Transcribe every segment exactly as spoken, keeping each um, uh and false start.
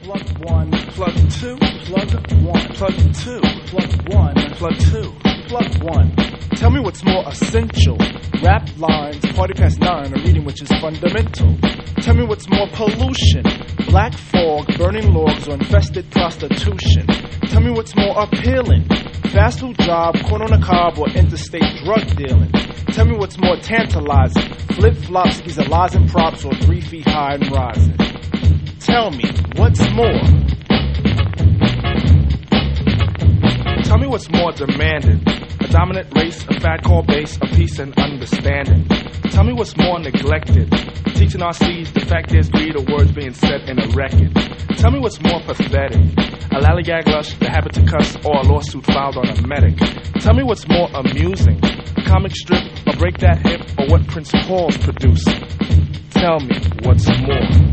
Plug one. Plug two. Plug one. Plug two. Plug one. Plug two. Plug one. Tell me what's more essential. Rap lines, party past nine, a reading which is fundamental. Tell me what's more pollution. Black fog, burning logs, or infested prostitution. Tell me what's more appealing. Fast food job, corn on the cob, or interstate drug dealing. Tell me what's more tantalizing. Flip-flops, skis, and lies and props, or three feet high and rising. Tell me what's more. Tell me what's more demanded. A dominant race, a fad called base, a peace and understanding. Tell me what's more neglected. Teaching our seeds the fact there's greed or words being said in a record. Tell me what's more pathetic. A lallygag lush, the habit to cuss, or a lawsuit filed on a medic. Tell me what's more amusing. A comic strip, or break that hip, or what Prince Paul's producing. Tell me what's more.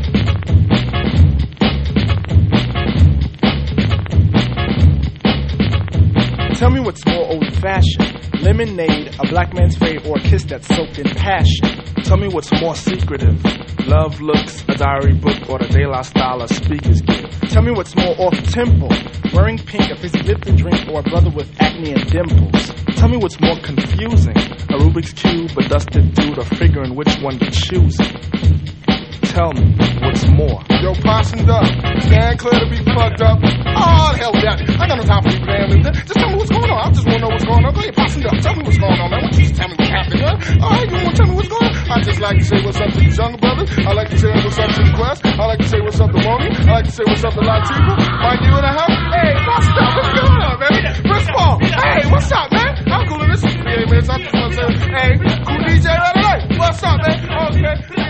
Tell me what's more old-fashioned. Lemonade, a black man's fate, or a kiss that's soaked in passion. Tell me what's more secretive. Love looks, a diary book, or the De La style of speakers give. Tell me what's more off-tempo. Wearing pink, a fizzy Lipton drink, or a brother with acne and dimples. Tell me what's more confusing. A Rubik's Cube, a dusted dude, or figuring which one to choose. Tell me what's more. Yo, Possum Duck, stand clear to be plugged up. Oh, the hell with that. I got no time for you, man. Just tell me what's going on. I just want to know what's going on. Go ahead, Possum Duck, tell me what's going on, man. What you tell me what's happening, man? All right, you want to tell me what's going on? I just like to say what's up to these younger brothers. I like to say what's up to the Quest. I like to say what's up to Wonky. I like to say what's up to Latifah. Mike, you in the house? Hey, Possum Duck, what's going on, man? Chris Paul, hey, what's up, man? I'm cool in this. Yeah, man, so I just want to say, hey, cool D J right away. What's up, man? Okay.